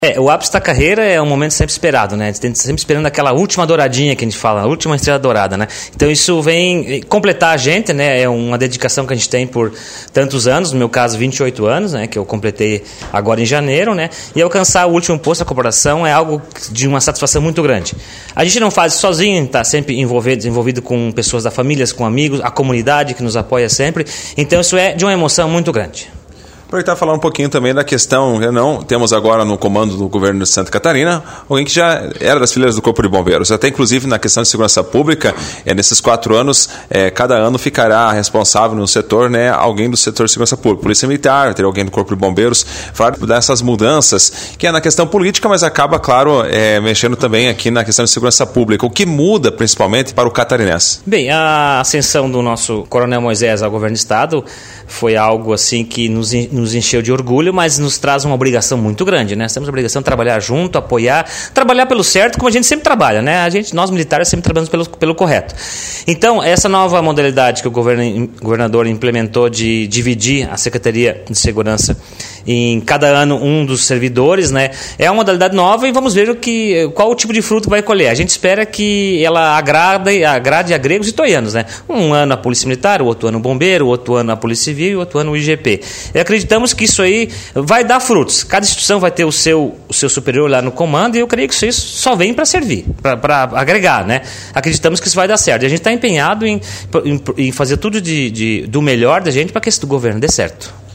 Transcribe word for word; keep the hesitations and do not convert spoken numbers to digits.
É, o ápice da carreira é um momento sempre esperado, né? A gente sempre esperando aquela última douradinha que a gente fala, a última estrela dourada, né? Então isso vem completar a gente, né? É uma dedicação que a gente tem por tantos anos, no meu caso vinte e oito anos, né? Que eu completei agora em janeiro, né? E alcançar o último posto da corporação é algo de uma satisfação muito grande. A gente não faz isso sozinho, está sempre envolvido, envolvido com pessoas da família, com amigos, a comunidade que nos apoia sempre. Então isso é de uma emoção muito grande. Aproveitar e falar um pouquinho também da questão, não, temos agora no comando do governo de Santa Catarina alguém que já era das fileiras do Corpo de Bombeiros, até inclusive na questão de segurança pública, é, nesses quatro anos, é, cada ano ficará responsável no setor, né, alguém do setor de segurança pública, polícia militar, ter alguém do Corpo de Bombeiros, falar dessas mudanças, que é na questão política, mas acaba, claro, é, mexendo também aqui na questão de segurança pública, o que muda principalmente para o catarinense? Bem, a ascensão do nosso Coronel Moisés ao governo do Estado foi algo assim que nos, nos encheu de orgulho, mas nos traz uma obrigação muito grande, né? Nós temos a obrigação de trabalhar junto, apoiar, trabalhar pelo certo, como a gente sempre trabalha, né? A gente, nós militares sempre trabalhamos pelo, pelo correto. Então, essa nova modalidade que o governo, governador implementou de dividir a Secretaria de Segurança em cada ano um dos servidores, né? É uma modalidade nova e vamos ver o que, qual o tipo de fruto vai colher. A gente espera que ela agrade, agrade a gregos e toianos, né? Um ano a Polícia Militar, o outro ano o Bombeiro, o outro ano a Polícia Civil e o outro ano o I G P. E acreditamos que isso aí vai dar frutos. Cada instituição vai ter o seu, o seu superior lá no comando e eu creio que isso só vem para servir, para agregar, né? Acreditamos que isso vai dar certo. E a gente está empenhado em, em, em fazer tudo de, de, do melhor da gente para que esse governo dê certo.